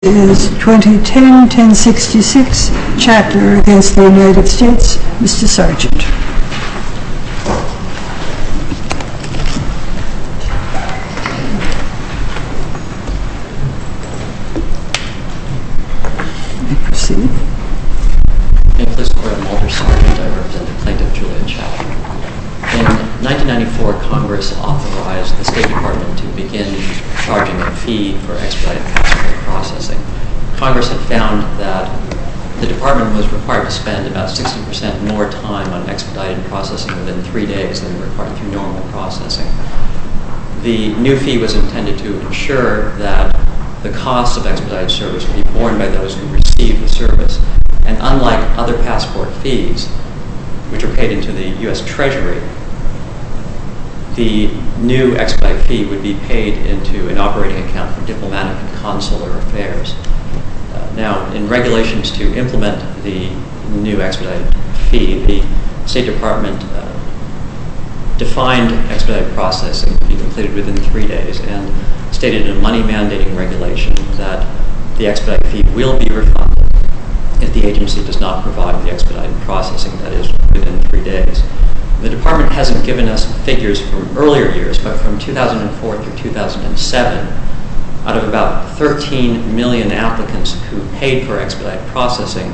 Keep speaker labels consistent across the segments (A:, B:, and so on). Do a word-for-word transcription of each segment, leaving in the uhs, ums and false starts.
A: Is twenty ten ten sixty-six, Chatler against the United States. Mister Sargent. You may proceed.
B: In this court, I'm Walter Sargent. I represent the plaintiff, Julia Chatler. In nineteen ninety-four, Congress authorized the State Department to begin charging a fee for expedited passport processing. Congress had found that the department was required to spend about sixty percent more time on expedited processing within three days than required through normal processing. The new fee was intended to ensure that the cost of expedited service would be borne by those who receive the service. And unlike other passport fees, which are paid into the U S Treasury, the new expedite fee would be paid into an operating account for diplomatic and consular affairs. Uh, now, in regulations to implement the new expedite fee, the State Department uh, defined expedite processing to be completed within three days and stated in a money mandating regulation that the expedite fee will be refunded if the agency does not provide the expedited processing, that is, within three days. The department hasn't given us figures from earlier years, but from two thousand four through two thousand seven, out of about thirteen million applicants who paid for expedited processing,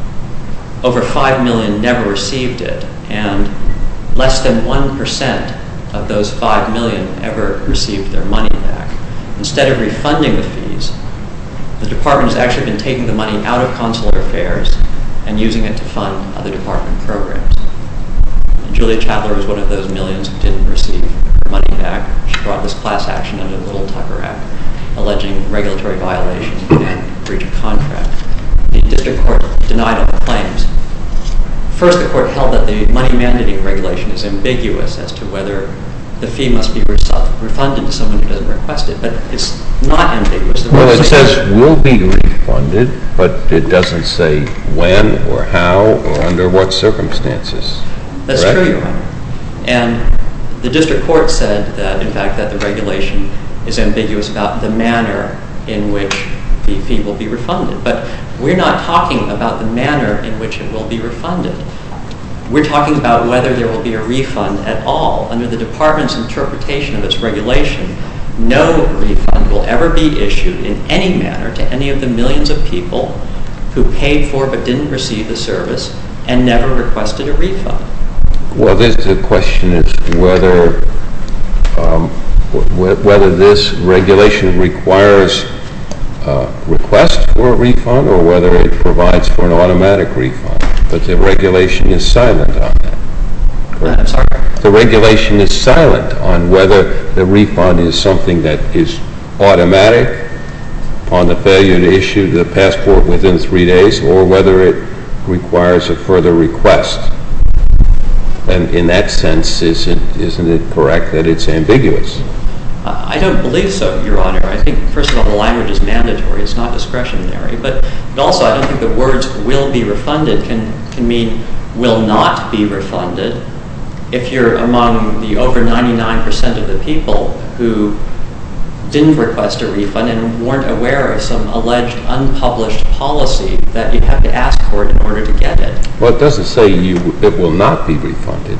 B: over five million never received it, and less than one percent of those five million ever received their money back. Instead of refunding the fees, the department has actually been taking the money out of consular affairs and using it to fund other department programs. Julia Chatler was one of those millions who didn't receive her money back. She brought this class action under the Little Tucker Act, alleging regulatory violation and breach of contract. The district court denied all the claims. First, the court held that the money mandating regulation is ambiguous as to whether the fee must be refunded to someone who doesn't request it, but it's not ambiguous.
C: Well, it says will be refunded, but it doesn't say when or how or under what circumstances.
B: That's
C: Correct?
B: true, Your Honor. And the district court said that, in fact, that the regulation is ambiguous about the manner in which the fee will be refunded. But we're not talking about the manner in which it will be refunded. We're talking about whether there will be a refund at all. Under the department's interpretation of its regulation, no refund will ever be issued in any manner to any of the millions of people who paid for but didn't receive the service and never requested a refund.
C: Well, this, the question is whether um, w- whether this regulation requires uh, request for a refund or whether it provides for an automatic refund. But the regulation is silent on that.
B: Correct? I'm sorry?
C: The regulation is silent on whether the refund is something that is automatic upon the failure to issue the passport within three days or whether it requires a further request. And in that sense, isn't, isn't it correct that it's ambiguous?
B: I don't believe so, Your Honor. I think, first of all, the language is mandatory. It's not discretionary. But, but also, I don't think the words will be refunded can, can mean will not be refunded if you're among the over ninety-nine percent of the people who didn't request a refund and weren't aware of some alleged unpublished policy that you have to ask for it in order to get it.
C: Well, it doesn't say you it will not be refunded.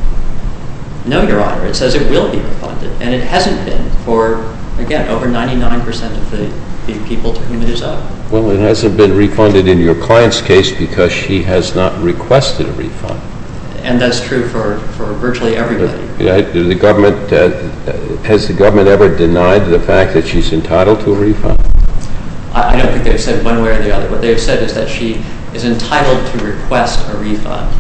B: No, Your Honor. It says it will be refunded, and it hasn't been for, again, over ninety-nine percent of the, the people to whom it is owed.
C: Well, it hasn't been refunded in your client's case because she has not requested a refund.
B: And that's true for, for virtually everybody.
C: Uh, the government, uh, has the government ever denied the fact that she's entitled to a refund?
B: I, I don't think they've said one way or the other. What they've said is that she is entitled to request a refund.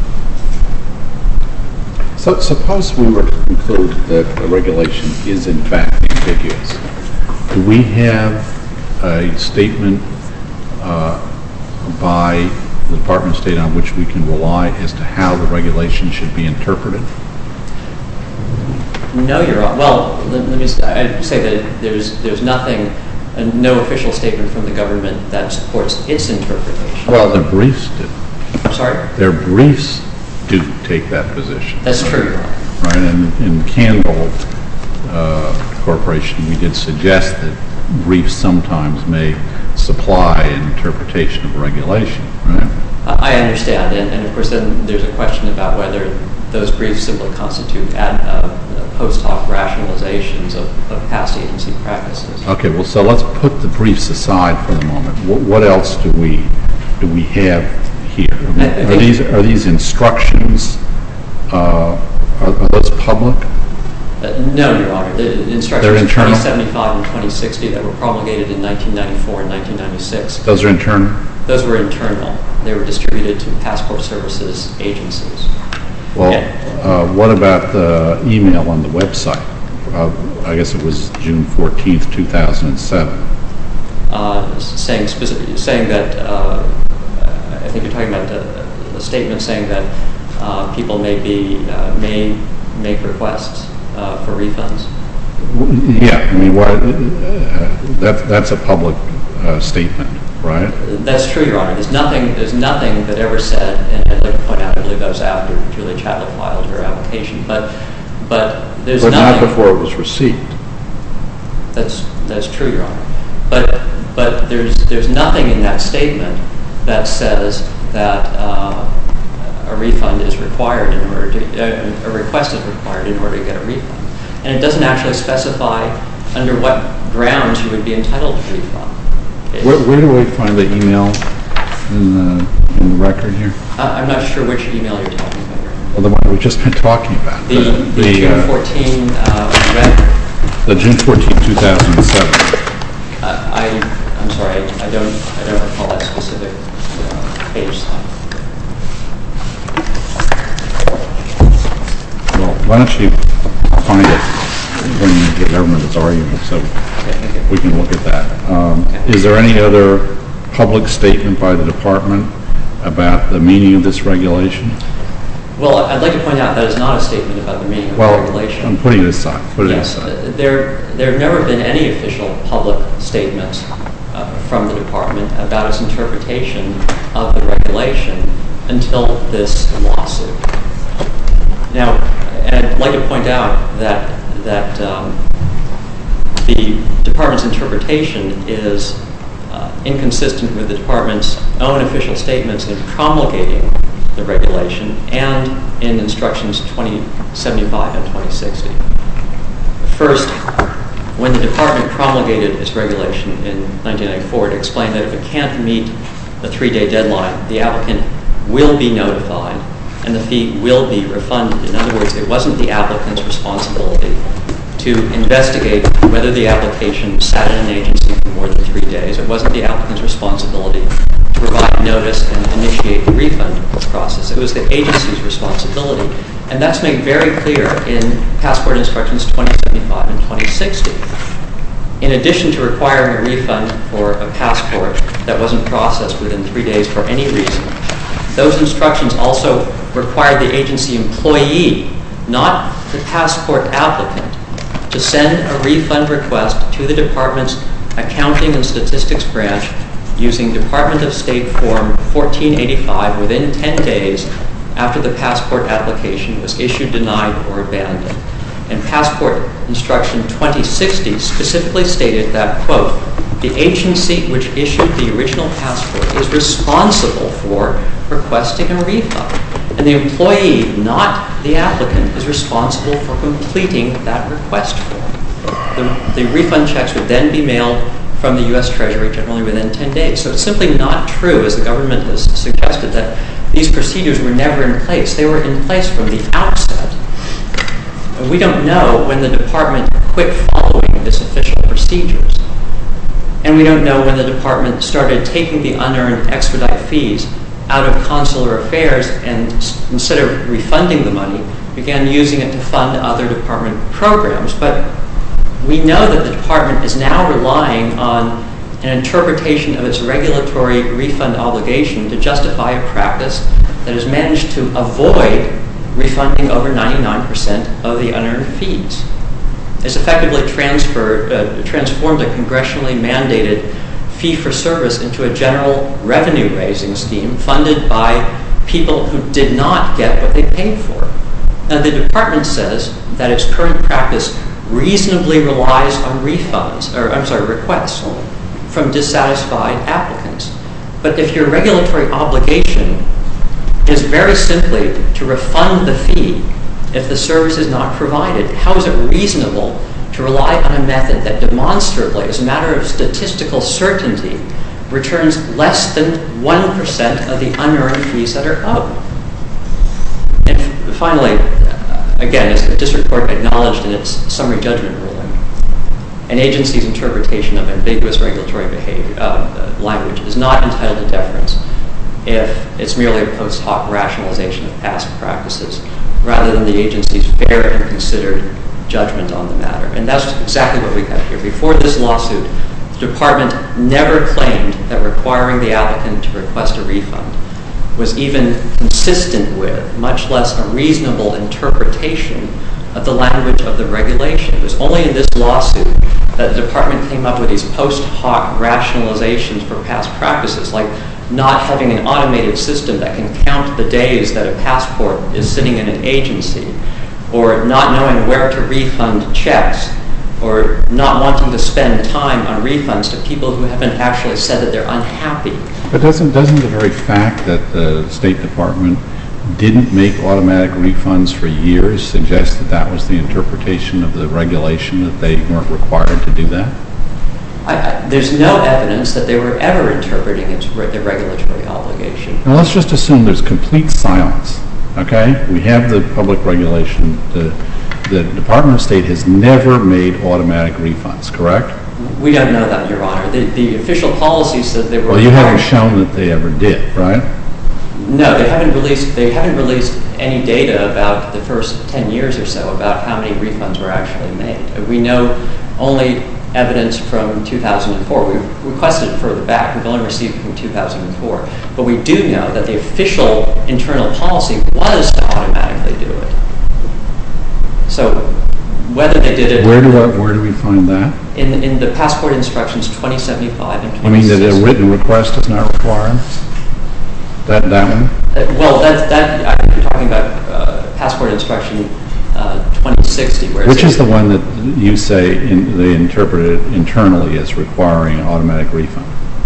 D: So suppose we were to conclude that the regulation is in fact ambiguous. Do we have a statement uh, by the Department of State on which we can rely as to how the regulation should be interpreted?
B: No, Your Honor. Well, let, let me I'd say that there's there's nothing, uh, no official statement from the government that supports its interpretation.
D: Well, the briefs do.
B: I'm sorry?
D: Their briefs do take that position.
B: That's true, Your Honor.
D: Right, and in Candle uh, Corporation, we did suggest that briefs sometimes may supply and interpretation of regulation, right?
B: I understand, and, and of course then there's a question about whether those briefs simply constitute ad, uh, post hoc rationalizations of, of past agency practices.
D: Okay, well, so let's put the briefs aside for the moment. What, what else do we do we have here? I mean,
B: I, I
D: are these are these instructions? Uh, are, are those public?
B: Uh, no, Your Honor. The instructions twenty seventy-five and twenty sixty that were promulgated in nineteen ninety-four and nineteen ninety-six.
D: Those are internal?
B: Those were internal. They were distributed to passport services agencies.
D: Well, uh, what about the email on the website? Uh, I guess it was June fourteenth, two thousand seven.
B: Uh, saying specific, saying that, uh, I think you're talking about the, the statement saying that uh, people may be, uh, may make requests uh, for refunds.
D: Yeah, I mean, what, uh, that, that's a public uh, statement, right?
B: That's true, Your Honor. There's nothing, there's nothing that ever said, and I'd like to point out, I believe that was after Julia Chatelain filed her application, but, but there's
D: but
B: nothing.
D: But not before it was received.
B: That's, that's true, Your Honor. But, but there's, there's nothing in that statement that says that uh, a refund is required in order to, uh, a request is required in order to get a refund. And it doesn't actually specify under what grounds you would be entitled to refund.
D: Where, where do we find the email in the, in the record here?
B: Uh, I'm not sure which email you're talking about.
D: Well, the one we've just been talking about.
B: The, the, the June
D: uh,
B: fourteenth uh, red.
D: The June fourteenth, two thousand seven.
B: Uh, I, I'm sorry, I, I don't, I don't recall that specific uh, page sign.
D: Well, why don't you find it when the government is arguing, so
B: Okay,
D: we can look at that. Um,
B: Okay.
D: Is there any other public statement by the department about the meaning of this regulation?
B: Well, I'd like to point out that is not a statement about the meaning of
D: Well,
B: the regulation.
D: I'm putting it aside. Put it
B: Yes,
D: aside.
B: uh, there, there have never been any official public statements uh, from the department about its interpretation of the regulation until this lawsuit. Now, and I'd like to point out that that um, the department's interpretation is uh, inconsistent with the department's own official statements in promulgating the regulation and in instructions twenty seventy-five and twenty sixty. First, when the department promulgated its regulation in nineteen ninety-four, it explained that if it can't meet the three-day deadline, the applicant will be notified and the fee will be refunded. In other words, it wasn't the applicant's responsibility to investigate whether the application sat in an agency for more than three days. It wasn't the applicant's responsibility to provide notice and initiate the refund process. It was the agency's responsibility. And that's made very clear in Passport Instructions twenty seventy-five and twenty sixty. In addition to requiring a refund for a passport that wasn't processed within three days for any reason, those instructions also required the agency employee, not the passport applicant, to send a refund request to the department's Accounting and Statistics branch using Department of State Form fourteen eighty-five within ten days after the passport application was issued, denied, or abandoned. And Passport Instruction twenty sixty specifically stated that, quote, the agency which issued the original passport is responsible for requesting a refund. And the employee, not the applicant, is responsible for completing that request form. The, the refund checks would then be mailed from the U S Treasury generally within ten days. So it's simply not true, as the government has suggested, that these procedures were never in place. They were in place from the outset. And we don't know when the department quit following this official procedures. And we don't know when the department started taking the unearned expedite fees out of consular affairs and instead of refunding the money, began using it to fund other department programs. But we know that the department is now relying on an interpretation of its regulatory refund obligation to justify a practice that has managed to avoid refunding over ninety-nine percent of the unearned fees. It's effectively transferred, uh, transformed a congressionally mandated fee-for-service into a general revenue-raising scheme funded by people who did not get what they paid for. Now, the department says that its current practice reasonably relies on refunds, or I'm sorry, requests. from dissatisfied applicants. But if your regulatory obligation is very simply to refund the fee if the service is not provided, how is it reasonable to rely on a method that demonstrably, as a matter of statistical certainty, returns less than one percent of the unearned fees that are owed? And finally, again, as the district court acknowledged in its summary judgment ruling, an agency's interpretation of ambiguous regulatory behavior, uh, language is not entitled to deference if it's merely a post hoc rationalization of past practices, rather than the agency's fair and considered judgment on the matter. And that's exactly what we have here. Before this lawsuit, the department never claimed that requiring the applicant to request a refund was even consistent with, much less a reasonable interpretation of the language of the regulation. It was only in this lawsuit that the department came up with these post hoc rationalizations for past practices, like not having an automated system that can count the days that a passport is sitting in an agency, or not knowing where to refund checks, or not wanting to spend time on refunds to people who haven't actually said that they're unhappy.
D: But doesn't, doesn't the very fact that the State Department didn't make automatic refunds for years suggest that that was the interpretation of the regulation, that they weren't required to do that?
B: I, I, there's no evidence that they were ever interpreting its re the regulatory obligation.
D: Now let's just assume there's complete silence, okay? We have the public regulation. The, the Department of State has never made automatic refunds, correct?
B: We don't know that, Your Honor. The, the official policy said they were...
D: Well, you haven't shown that they ever did, right?
B: No, they haven't released, they haven't released any data about the first ten years or so about how many refunds were actually made. We know only evidence from two thousand four. We requested it further back. We've only received it from two thousand four. But we do know that the official internal policy was to automatically do it. So whether they did it...
D: Where do, I, where do we find that?
B: In, in the passport instructions twenty seventy-five and
D: You mean that a written request is not required? That, that one?
B: Uh, well, that, that, I think you're talking about uh, passport instruction uh, twenty sixty. Where
D: Which is the one that you say in, they interpret it internally as requiring an automatic refund?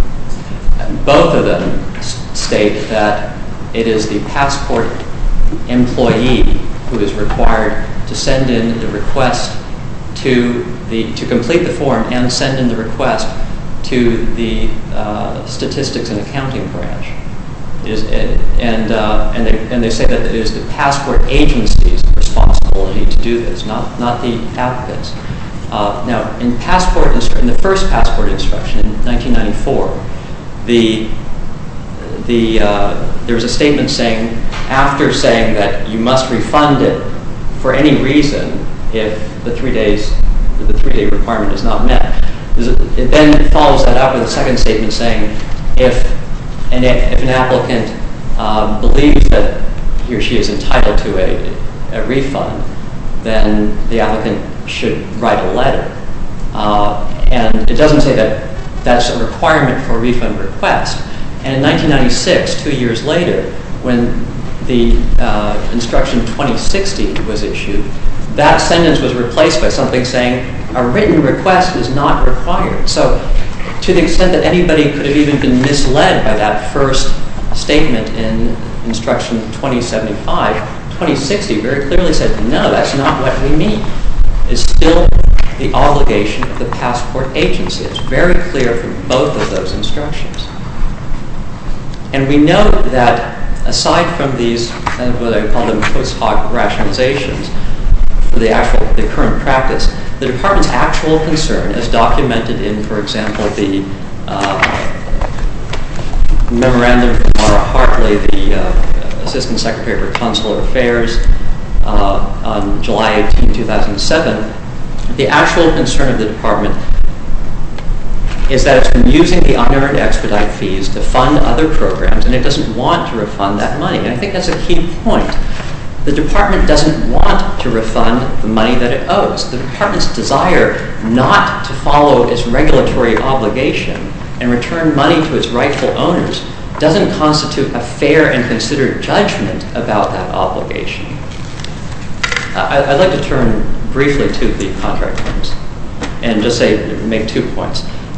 B: Both of them state that it is the passport employee who is required to send in the request to the, to complete the form and send in the request to the uh, statistics and accounting branch. It is, and, uh, and, they, and they say that it is the passport agency's responsibility to do this, not, not the applicant's. Uh, now, in passport instru in the first passport instruction in nineteen ninety-four, the, the, uh, there was a statement saying, after saying that you must refund it for any reason if the three days, the three-day requirement is not met, it then follows that up with a second statement saying, if And if an applicant uh, believes that he or she is entitled to a, a refund, then the applicant should write a letter. Uh, and it doesn't say that that's a requirement for a refund request. And in nineteen ninety-six, two years later, when the uh, instruction twenty sixty was issued, that sentence was replaced by something saying a written request is not required. So, to the extent that anybody could have even been misled by that first statement in instruction twenty seventy-five, twenty sixty very clearly said, no, that's not what we mean. It's still the obligation of the passport agency. It's very clear from both of those instructions. And we know that aside from these, uh, what I call them post hoc rationalizations, for the actual, the current practice, the department's actual concern, as documented in, for example, the uh, memorandum from Mara Hartley, the uh, Assistant Secretary for Consular Affairs, uh, on July eighteenth, two thousand seven, the actual concern of the department is that it's been using the unearned expedite fees to fund other programs, and it doesn't want to refund that money. And I think that's a key point. The department doesn't want to refund the money that it owes. The department's desire not to follow its regulatory obligation and return money to its rightful owners doesn't constitute a fair and considered judgment about that obligation. Uh, I'd like to turn briefly to the contract terms and just say, make two points.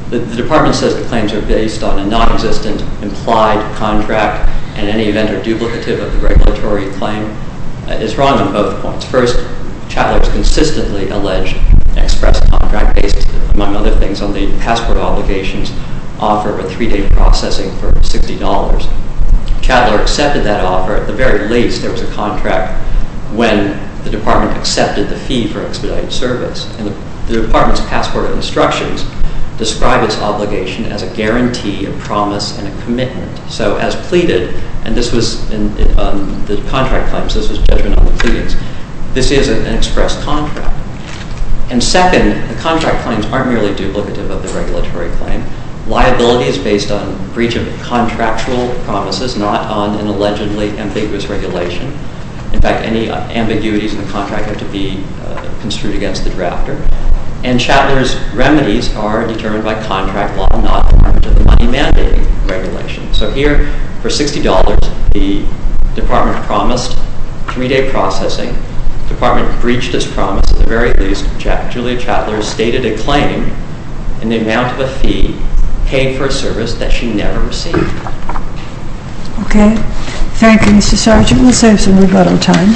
B: The, the department says the claims are based on a non-existent implied contract, and any event or duplicative of the regulatory claim uh, is wrong on both points. First, Chatler's consistently alleged an express contract based, among other things, on the passport obligations offer of a three-day processing for sixty dollars. Chatler accepted that offer. At the very least, there was a contract when the department accepted the fee for expedited service. And the, the department's passport instructions describe its obligation as a guarantee, a promise, and a commitment. So as pleaded, and this was in, in um, the contract claims, this was judgment on the pleadings, this is an express contract. And second, the contract claims aren't merely duplicative of the regulatory claim. Liability is based on breach of contractual promises, not on an allegedly ambiguous regulation. In fact, any uh, ambiguities in the contract have to be uh, construed against the drafter. And Chatler's remedies are determined by contract law, not the language of the money mandating regulation. So here, for sixty dollars, the department promised three-day processing. The department breached its promise. At the very least, Ch- Julia Chatler stated a claim in the amount of a fee paid for a service that she never received.
A: Okay. Thank you, Mister Sargent. We'll save some rebuttal time.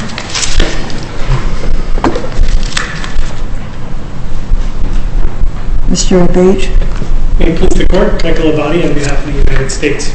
A: Mister Abate.
E: May it please the Court, Michael Abadi on behalf of the United States.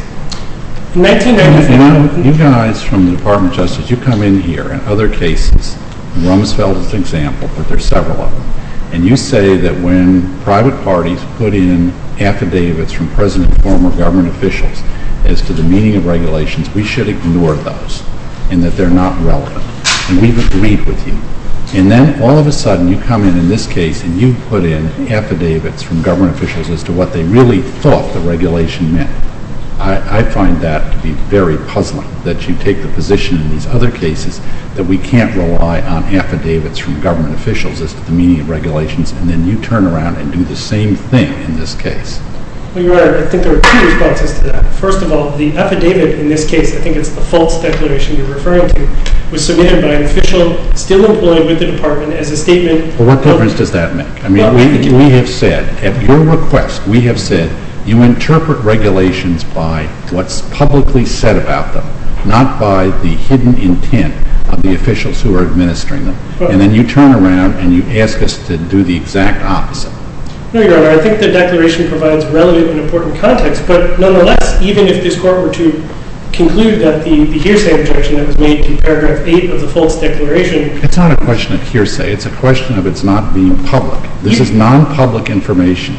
E: In nineteen ninety-four...
D: You know, you guys from the Department of Justice, you come in here in other cases, Rumsfeld is an example, but there's several of them, and you say that when private parties put in affidavits from present and former government officials as to the meaning of regulations, we should ignore those, and that they're not relevant. And we've agreed with you. And then all of a sudden you come in in this case and you put in affidavits from government officials as to what they really thought the regulation meant. I, I find that to be very puzzling, that you take the position in these other cases that we can't rely on affidavits from government officials as to the meaning of regulations, and then you turn around and do the same thing in this case.
E: Well, Your Honor, I think there are two responses to that. First of all, the affidavit in this case, I think it's the false declaration you're referring to, was submitted by an official still employed with the department as a statement...
D: Well, what difference does that make? I mean,
E: well,
D: we, we have said, at your request, we have said, you interpret regulations by what's publicly said about them, not by the hidden intent of the officials who are administering them. Well, and then you turn around and you ask us to do the exact opposite.
E: No, Your Honor, I think the declaration provides relevant and important context, but nonetheless, even if this Court were to conclude that the, the hearsay objection that was made to paragraph eight of the false declaration...
D: It's not a question of hearsay. It's a question of it's not being public. This you, is non-public information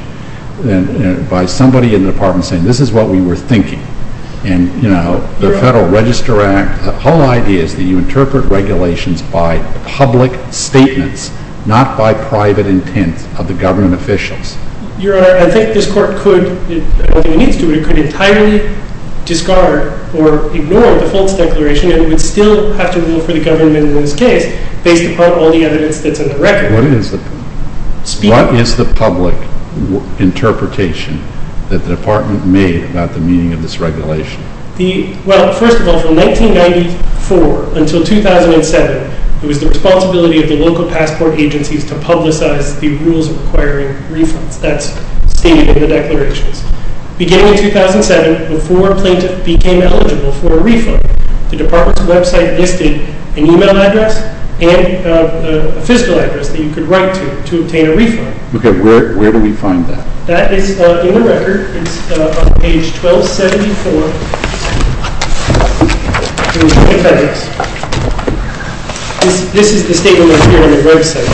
D: and, uh, by somebody in the department saying, this is what we were thinking. And, you know, the Federal Register Act, the whole idea is that you interpret regulations by public statements, not by private intent of the government officials.
E: Your Honor, I think this Court could, it, I don't think it needs to, but it could entirely discard or ignore the false declaration, and it would still have to rule for the government in this case based upon all the evidence that's in the record.
D: What is the, Speaking, what is the public w- interpretation that the department made about the meaning of this regulation?
E: The, well, first of all, from nineteen ninety-four until two thousand seven, it was the responsibility of the local passport agencies to publicize the rules requiring refunds. That's stated in the declarations. Beginning in two thousand seven, before a plaintiff became eligible for a refund, the department's website listed an email address and uh, a physical address that you could write to to obtain a refund.
D: Okay, where, where do we find that?
E: That is uh, in the record. It's uh, on page twelve seventy-four in the joint appendix. This, this is the statement that's here on the website.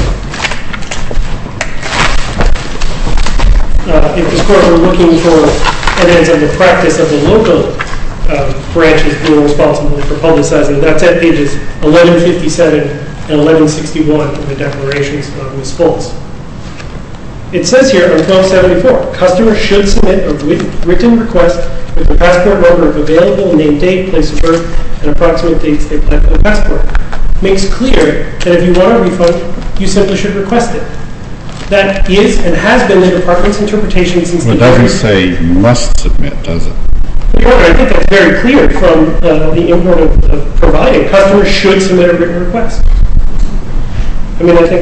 E: Uh, if this Court were looking for evidence of the practice of the local uh, branches being responsible for publicizing, that's at pages eleven fifty-seven and eleven sixty-one of the declarations of Miz Foltz. It says here on twelve seventy-four, customers should submit a written request with the passport number of available, name, date, place of birth, and approximate dates they applied for the passport. Makes clear that if you want a refund, you simply should request it. That is and has been the department's interpretation since
D: well,
E: the...
D: It doesn't say must submit, does it?
E: Your Honor, I think that's very clear from uh, the import of, of providing. Customers should submit a written request. I mean, I think that's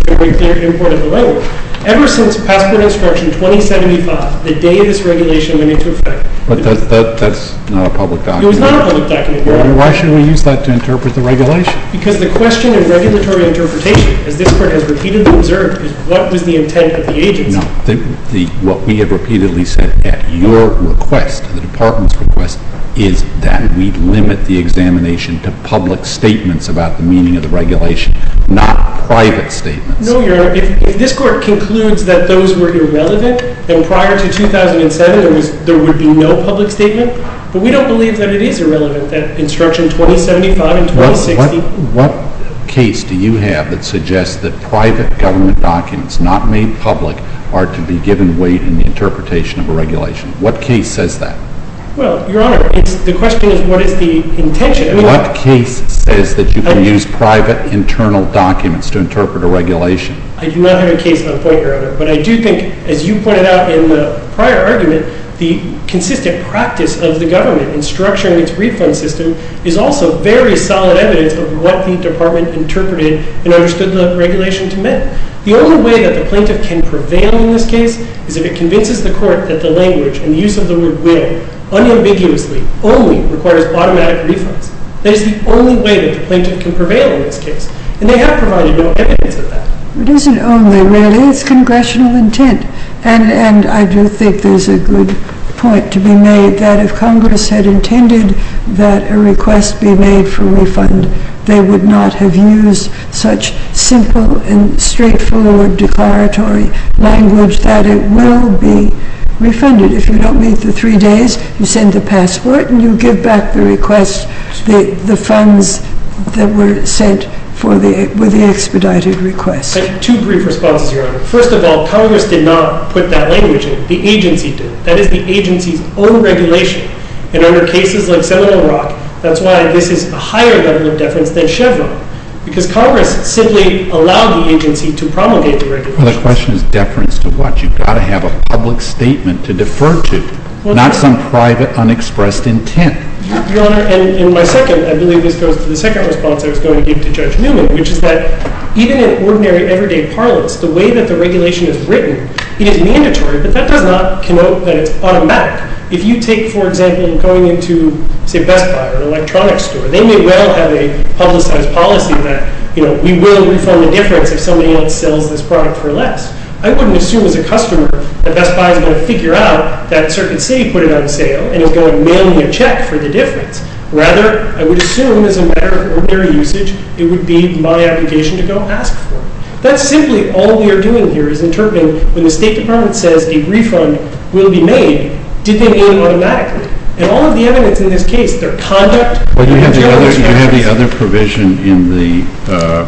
E: the very clear import of the language. Ever since Passport Instruction twenty seventy-five, the day this regulation went into effect.
D: But that, that, that's not a public document.
E: It was not a public document.
D: Well, why should we use that to interpret the regulation?
E: Because the question in regulatory interpretation, as this Court has repeatedly observed, is what was the intent of the agency?
D: No, the, the, what we have repeatedly said at your request, the Department's request, is that we limit the examination to public statements about the meaning of the regulation, not private statements.
E: No, Your Honor. If, if this Court concludes that those were irrelevant, then prior to two thousand seven there was there would be no public statement. But we don't believe that it is irrelevant that Instruction twenty seventy-five and twenty sixty.
D: What, what, what case do you have that suggests that private government documents not made public are to be given weight in the interpretation of a regulation? What case says that?
E: Well, Your Honor, it's, the question is what is the intention? I mean,
D: what case says that you can I, use private internal documents to interpret a regulation?
E: I do not have a case on point, Your Honor, but I do think, as you pointed out in the prior argument, the consistent practice of the government in structuring its refund system is also very solid evidence of what the Department interpreted and understood the regulation to mean. The only way that the plaintiff can prevail in this case is if it convinces the Court that the language and the use of the word will unambiguously only requires automatic refunds. That is the only way that the plaintiff can prevail in this case. And they have provided no evidence of that.
A: It isn't only, really. It's congressional intent. And, and I do think there's a good point to be made that if Congress had intended that a request be made for refund, they would not have used such simple and straightforward declaratory language that it will be refunded. If you don't meet the three days, you send the passport and you give back the request, the, the funds that were sent for the, with the expedited request.
E: And two brief responses, Your Honor. First of all, Congress did not put that language in. The agency did. That is the agency's own regulation. And under cases like Seminole Rock, that's why this is a higher level of deference than Chevron. Because Congress simply allowed the agency to promulgate the regulation.
D: Well, the question is deference to what? You've got to have a public statement to defer to, well, not some private, unexpressed intent.
E: Your Honor, and, and my second, I believe this goes to the second response I was going to give to Judge Newman, which is that even in ordinary, everyday parlance, the way that the regulation is written, it is mandatory, but that does not connote that it's automatic. If you take, for example, going into, say, Best Buy or an electronics store, they may well have a publicized policy that, you know, we will refund the difference if somebody else sells this product for less. I wouldn't assume as a customer that Best Buy is going to figure out that Circuit City put it on sale and is going to mail me a check for the difference. Rather, I would assume as a matter of ordinary usage, it would be my obligation to go ask for it. That's simply all we are doing here is interpreting when the State Department says a refund will be made, did they mean automatically? And all of the evidence in this case, their conduct...
D: Well, you have the other, you have the other provision in the uh,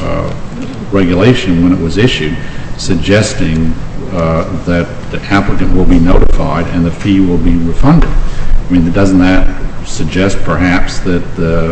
D: uh, regulation when it was issued, suggesting uh, that the applicant will be notified and the fee will be refunded. I mean, doesn't that suggest perhaps that the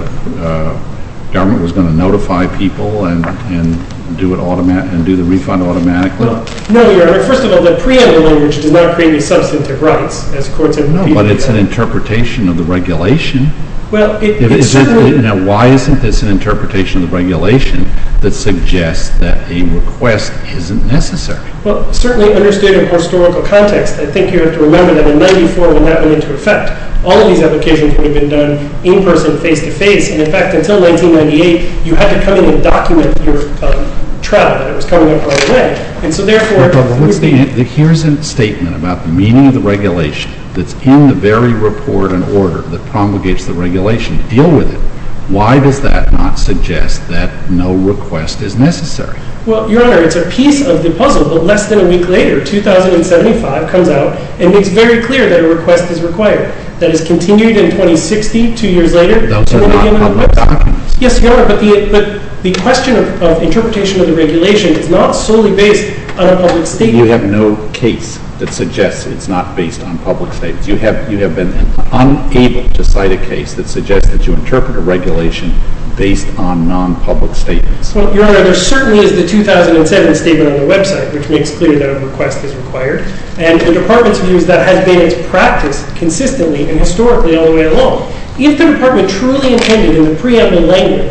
D: uh, government was going to notify people and, and do it automatic and do the refund automatically?
E: Well, no, Your Honor. First of all, the preamble language does not create any substantive rights, as courts have repeatedly.
D: No, but it's an interpretation of the regulation.
E: Well, it,
D: if,
E: it's
D: is
E: certainly...
D: it, now, why isn't this an interpretation of the regulation that suggests that a request isn't necessary?
E: Well, certainly understood in historical context. I think you have to remember that in ninety-four, when that went into effect, all of these applications would have been done in person, face-to-face. And in fact, until nineteen ninety-eight, you had to come in and document your um, travel, that it was coming up right away. And so therefore...
D: But what's the, the, here's a statement about the meaning of the regulation that's in the very report and order that promulgates the regulation. Deal with it. Why does that not suggest that no request is necessary?
E: Well, Your Honor, it's a piece of the puzzle, but less than a week later, two thousand seventy-five comes out and makes very clear that a request is required. That is continued in twenty sixty, two years later.
D: Those are not public documents.
E: Yes, Your Honor, but the, but the question of, of interpretation of the regulation is not solely based on a public statement.
D: You have no case that suggests it's not based on public statements. You have, you have been unable to cite a case that suggests that you interpret a regulation based on non-public statements.
E: Well, Your Honor, there certainly is the two thousand seven statement on the website, which makes clear that a request is required. And the Department's view is that has been its practice consistently and historically all the way along. If the Department truly intended in the preamble language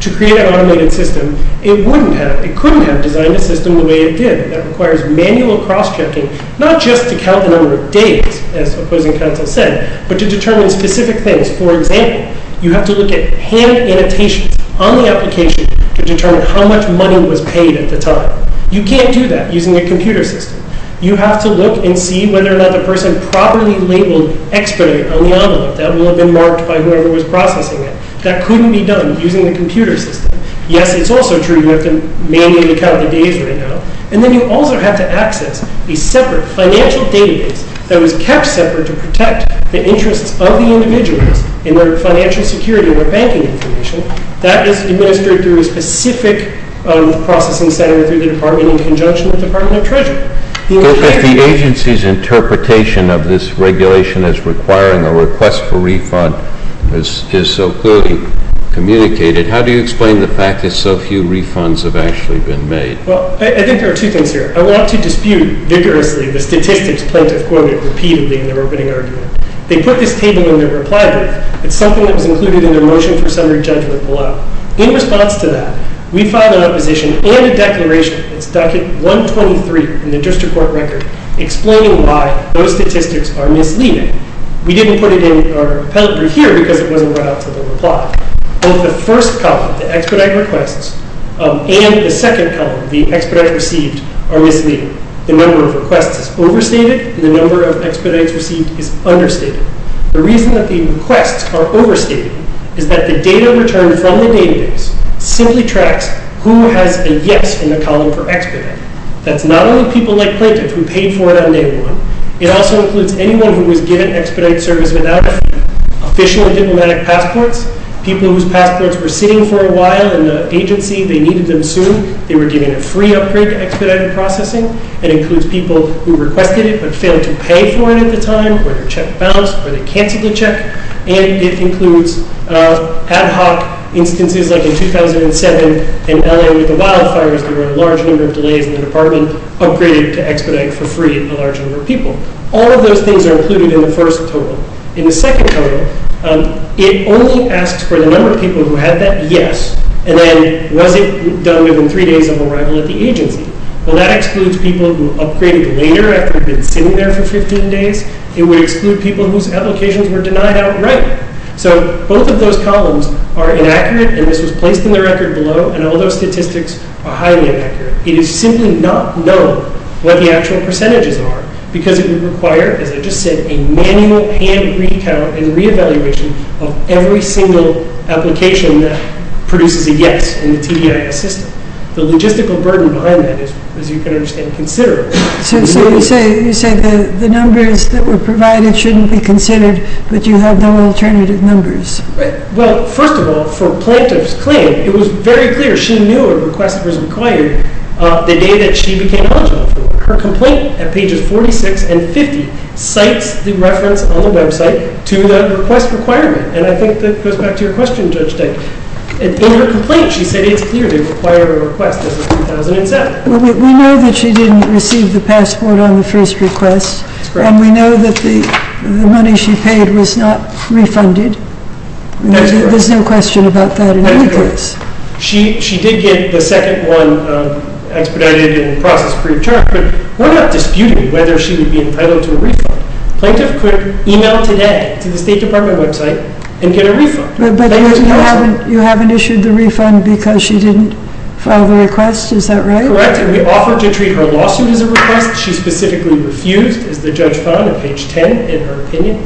E: to create an automated system, it wouldn't have, it couldn't have designed a system the way it did. That requires manual cross-checking, not just to count the number of days, as opposing counsel said, but to determine specific things. For example, you have to look at hand annotations on the application to determine how much money was paid at the time. You can't do that using a computer system. You have to look and see whether or not the person properly labeled expedite on the envelope. That will have been marked by whoever was processing it. That couldn't be done using the computer system. Yes, it's also true you have to manually count the days right now. And then you also have to access a separate financial database that was kept separate to protect the interests of the individuals in their financial security and their banking information. That is administered through a specific um, processing center through the department in conjunction with the Department of Treasury. The
C: If the agency's interpretation of this regulation as requiring a request for refund is, is so clearly communicated, how do you explain the fact that so few refunds have actually been made?
E: Well, I, I think there are two things here. I want to dispute vigorously the statistics plaintiff quoted repeatedly in their opening argument. They put this table in their reply brief. It's something that was included in their motion for summary judgment below. In response to that, we filed an opposition and a declaration, it's docket one twenty-three in the district court record, explaining why those statistics are misleading. We didn't put it in our appellate brief here because it wasn't brought out to the reply. Both the first column, the expedite requests, um, and the second column, the expedite received, are misleading. The number of requests is overstated, and the number of expedites received is understated. The reason that the requests are overstated is that the data returned from the database simply tracks who has a yes in the column for expedite. That's not only people like plaintiff who paid for it on day one, it also includes anyone who was given expedite service without a fee, official and diplomatic passports, people whose passports were sitting for a while in the agency, they needed them soon, they were given a free upgrade to expedited processing. It includes people who requested it but failed to pay for it at the time, or their check bounced, or they canceled the check, and it includes uh, ad hoc instances like in two thousand seven in L A with the wildfires. There were a large number of delays, and the department upgraded to expedite for free a large number of people. All of those things are included in the first total. In the second total, um, it only asks for the number of people who had that yes, and then was it done within three days of arrival at the agency. Well, that excludes people who upgraded later after they'd been sitting there for fifteen days. It would exclude people whose applications were denied outright. So both of those columns are inaccurate, and this was placed in the record below, and all those statistics are highly inaccurate. It is simply not known what the actual percentages are, because it would require, as I just said, a manual hand recount and reevaluation of every single application that produces a yes in the T D I S system. The logistical burden behind that is, as you can understand, considerable.
A: So, so you say you say the, the numbers that were provided shouldn't be considered, but you have no alternative numbers.
E: Right. Well, first of all, for plaintiff's claim, it was very clear she knew a request was required uh, the day that she became eligible for it. Her complaint at pages forty-six and fifty cites the reference on the website to the request requirement. And I think that goes back to your question, Judge Dyke. In her complaint, she said it's clear they require a request as of two thousand seven.
A: Well, we, we know that she didn't receive the passport on the first request, and we know that the the money she paid was not refunded.
E: That's
A: There's, there's no question about that in
E: That's
A: any
E: correct.
A: case.
E: She she did get the second one um, expedited and processed free of charge, but we're not disputing whether she would be entitled to a refund. Plaintiff could email today to the State Department website and get a refund.
A: But, but you, you haven't you haven't issued the refund because she didn't file the request. Is that right?
E: Correct. And we offered to treat her lawsuit as a request. She specifically refused, as the judge found at page ten in her opinion.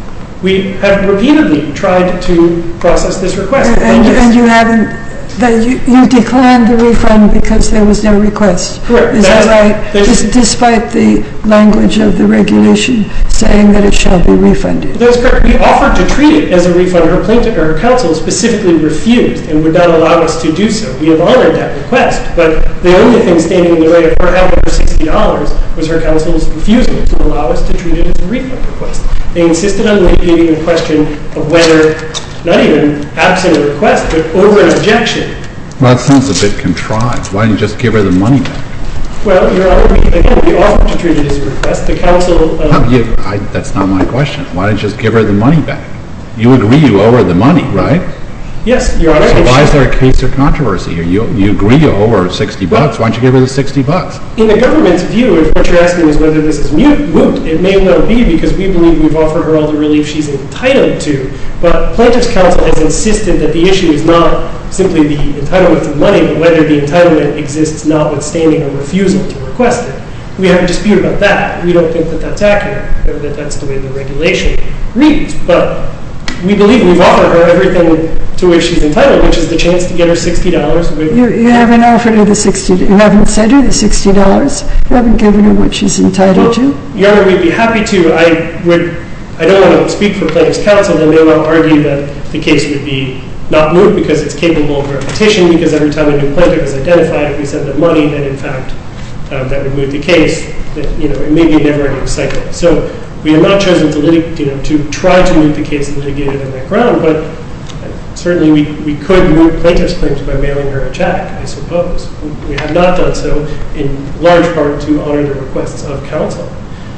E: We have repeatedly tried to process this request.
A: And, and you haven't. That you, you declined the refund because there was no request.
E: Correct.
A: Is that right? Des, despite the language of the regulation saying that it shall be refunded.
E: That's correct. We offered to treat it as a refund. Her plaintiff or her counsel specifically refused and would not allow us to do so. We have honored that request, but the only thing standing in the way of her having her sixty dollars was her counsel's refusal to allow us to treat it as a refund request. They insisted on litigating the question of whether, not even absent a request, but over an objection.
D: Well, that sounds a bit contrived. Why didn't you just give her the money back?
E: Well, Your Honor, we, again, we offered to treat it as a request. The counsel... Um,
D: no, you, I, that's not my question. Why didn't you just give her the money back? You agree you owe her the money, right?
E: Yes, Your Honor.
D: So
E: If
D: why
E: she-
D: is there a case or controversy here? You, you agree you owe her sixty bucks, why don't you give her the sixty bucks?
E: In the government's view, if what you're asking is whether this is mute, moot, it may well be because we believe we've offered her all the relief she's entitled to. But plaintiff's counsel has insisted that the issue is not simply the entitlement to money, but whether the entitlement exists notwithstanding a refusal to request it. We have a dispute about that. We don't think that that's accurate, or that that's the way the regulation reads. But we believe we've offered her everything to which she's entitled, which is the chance to get her sixty dollars.
A: You, you haven't offered her the sixty, you haven't sent her the sixty dollars, you haven't given her what she's entitled to?
E: Your Honor, we'd be happy to. I would, I don't want to speak for plaintiff's counsel. They may well argue that the case would be not moot because it's capable of repetition, because every time a new plaintiff is identified, if we send them money, then in fact um, that would moot the case. That, you know, it may be a never-ending cycle. So we have not chosen to litigate, you know, to try to moot the case and litigate it on that ground, but certainly we, we could moot plaintiff's claims by mailing her a check, I suppose. We have not done so, in large part to honor the requests of counsel.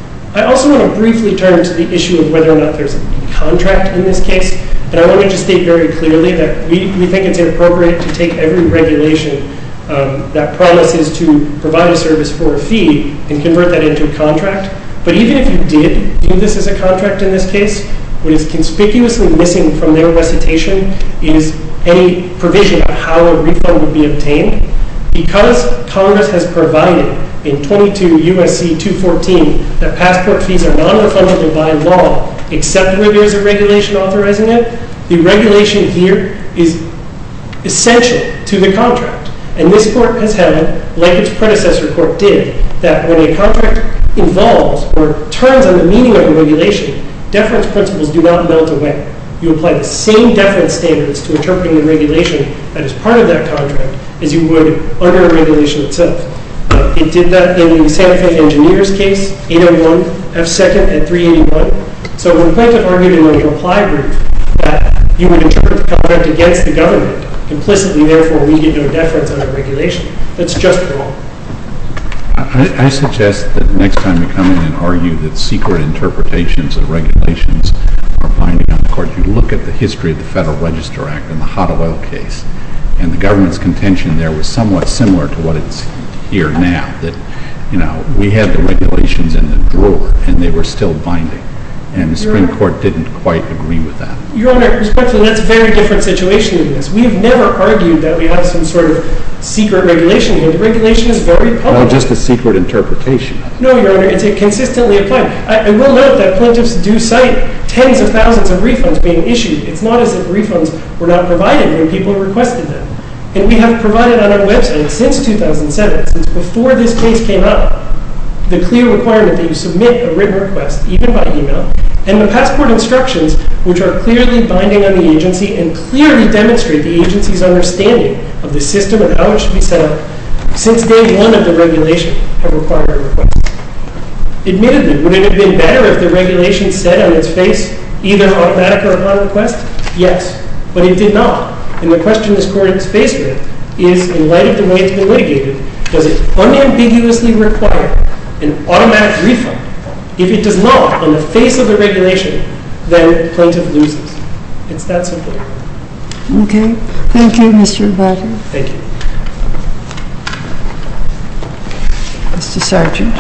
E: I also want to briefly turn to the issue of whether or not there's a contract in this case. And I want to just state very clearly that we, we think it's inappropriate to take every regulation um, that promises to provide a service for a fee and convert that into a contract. But even if you did view this as a contract in this case, what is conspicuously missing from their recitation is any provision of how a refund would be obtained. Because Congress has provided in twenty-two U S C two fourteen that passport fees are non-refundable by law, except where there's a regulation authorizing it, the regulation here is essential to the contract. And this court has held, like its predecessor court did, that when a contract involves or turns on the meaning of a regulation, deference principles do not melt away. You apply the same deference standards to interpreting the regulation that is part of that contract as you would under a regulation itself. Uh, it did that in the Santa Fe Engineers case, eight oh one F second at three eighty-one. So when plaintiff argued in a reply brief that you would interpret the contract against the government, implicitly, therefore, we get no deference on a regulation, that's just wrong.
D: I, I suggest that next time you come in and argue that secret interpretations of regulations are binding on the court, you look at the history of the Federal Register Act and the hot oil case. And the government's contention there was somewhat similar to what it's here now, that, you know, we had the regulations in the drawer and they were still binding. And the Supreme Court didn't quite agree with that.
E: Your Honor, respectfully, that's a very different situation than this. We have never argued that we have some sort of secret regulation here. The regulation is very public.
D: Well, just a secret interpretation.
E: No, Your Honor, it's consistently applied. I, I will note that plaintiffs do cite tens of thousands of refunds being issued. It's not as if refunds were not provided when people requested them. And we have provided on our website since two thousand seven, since before this case came out, the clear requirement that you submit a written request, even by email, and the passport instructions, which are clearly binding on the agency and clearly demonstrate the agency's understanding of the system and how it should be set up, since day one of the regulation, have required a request. Admittedly, would it have been better if the regulation said on its face either automatic or upon request? Yes, but it did not. And the question this court is faced with is, in light of the way it's been litigated, does it unambiguously require an automatic refund? If it does not, on the face of the regulation, then plaintiff loses. It's that simple.
A: Okay. Thank you, Mister Abate.
E: Thank you.
A: Mister Sargent.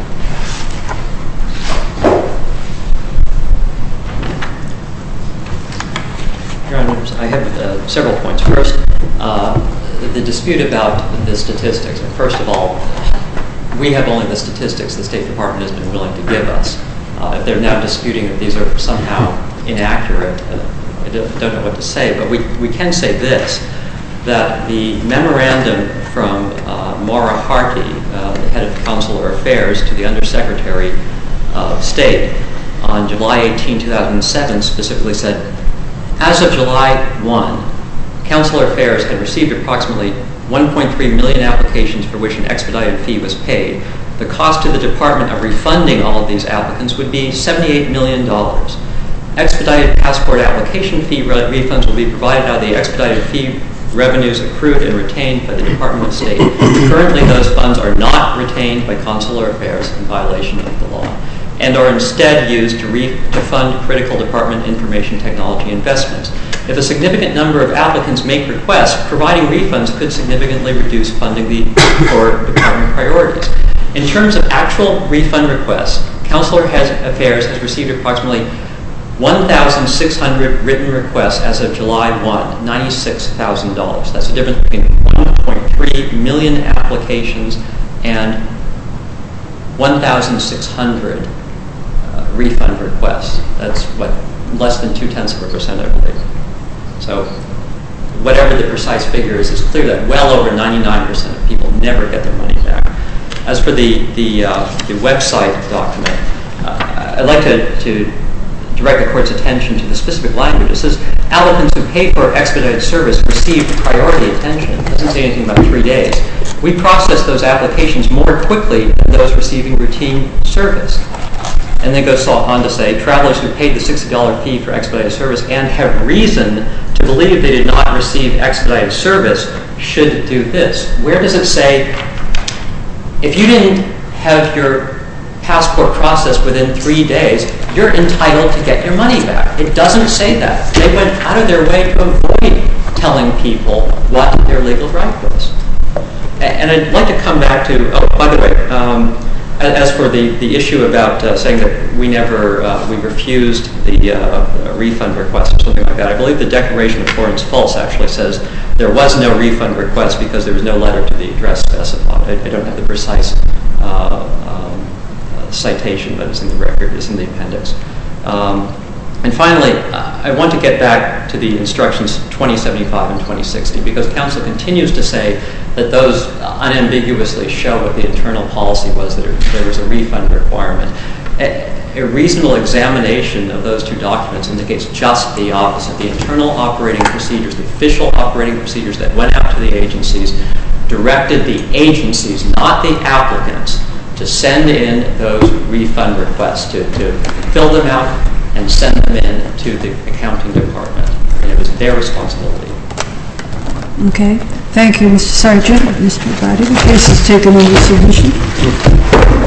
B: Your Honor, I have uh, several points. First, uh, the dispute about the statistics. First of all, we have only the statistics the State Department has been willing to give us. Uh, if they're now disputing that these are somehow inaccurate, uh, I don't, don't know what to say, but we, we can say this, that the memorandum from uh, Maura Harkey, uh, the head of Consular Affairs, to the Undersecretary of State on July eighteenth, two thousand seven specifically said, as of July first, Consular Affairs had received approximately one point three million applications for which an expedited fee was paid. The cost to the department of refunding all of these applicants would be seventy-eight million dollars. Expedited passport application fee re refunds will be provided out of the expedited fee revenues accrued and retained by the Department of State. Currently, those funds are not retained by Consular Affairs in violation of the law and are instead used to, re to fund critical department information technology investments. If a significant number of applicants make requests, providing refunds could significantly reduce funding the, for department priorities. In terms of actual refund requests, Counselor has, Affairs has received approximately one thousand six hundred written requests as of July first, ninety-six thousand dollars. That's the difference between one point three million applications and one thousand six hundred uh, refund requests. That's what, less than two-tenths of a percent, I believe. So whatever the precise figure is, it's clear that well over ninety-nine percent of people never get their money back. As for the, the, uh, the website document, uh, I'd like to, to direct the Court's attention to the specific language. It says, applicants who pay for expedited service receive priority attention. It doesn't say anything about three days. We process those applications more quickly than those receiving routine service. And then goes on to say, travelers who paid the sixty dollar fee for expedited service and have reason to believe they did not receive expedited service should do this. Where does it say, if you didn't have your passport processed within three days, you're entitled to get your money back? It doesn't say that. They went out of their way to avoid telling people what their legal right was. And I'd like to come back to, oh, by the way, um, as for the, the issue about uh, saying that we never, uh, we refused the uh, refund request or something like that, I believe the Declaration of Florence Falls actually says there was no refund request because there was no letter to the address specified. I, I don't have the precise uh, um, uh, citation, but it's in the record, it's in the appendix. Um, and finally, uh, I want to get back to the instructions twenty seventy-five and twenty sixty, because counsel continues to say that those unambiguously show what the internal policy was, that there was a refund requirement. A, a reasonable examination of those two documents indicates just the opposite. The internal operating procedures, the official operating procedures that went out to the agencies, directed the agencies, not the applicants, to send in those refund requests, to, to fill them out and send them in to the accounting department. And it was their responsibility.
A: Okay. Thank you, Mister Sargent. Mister Body, the case is taken into submission.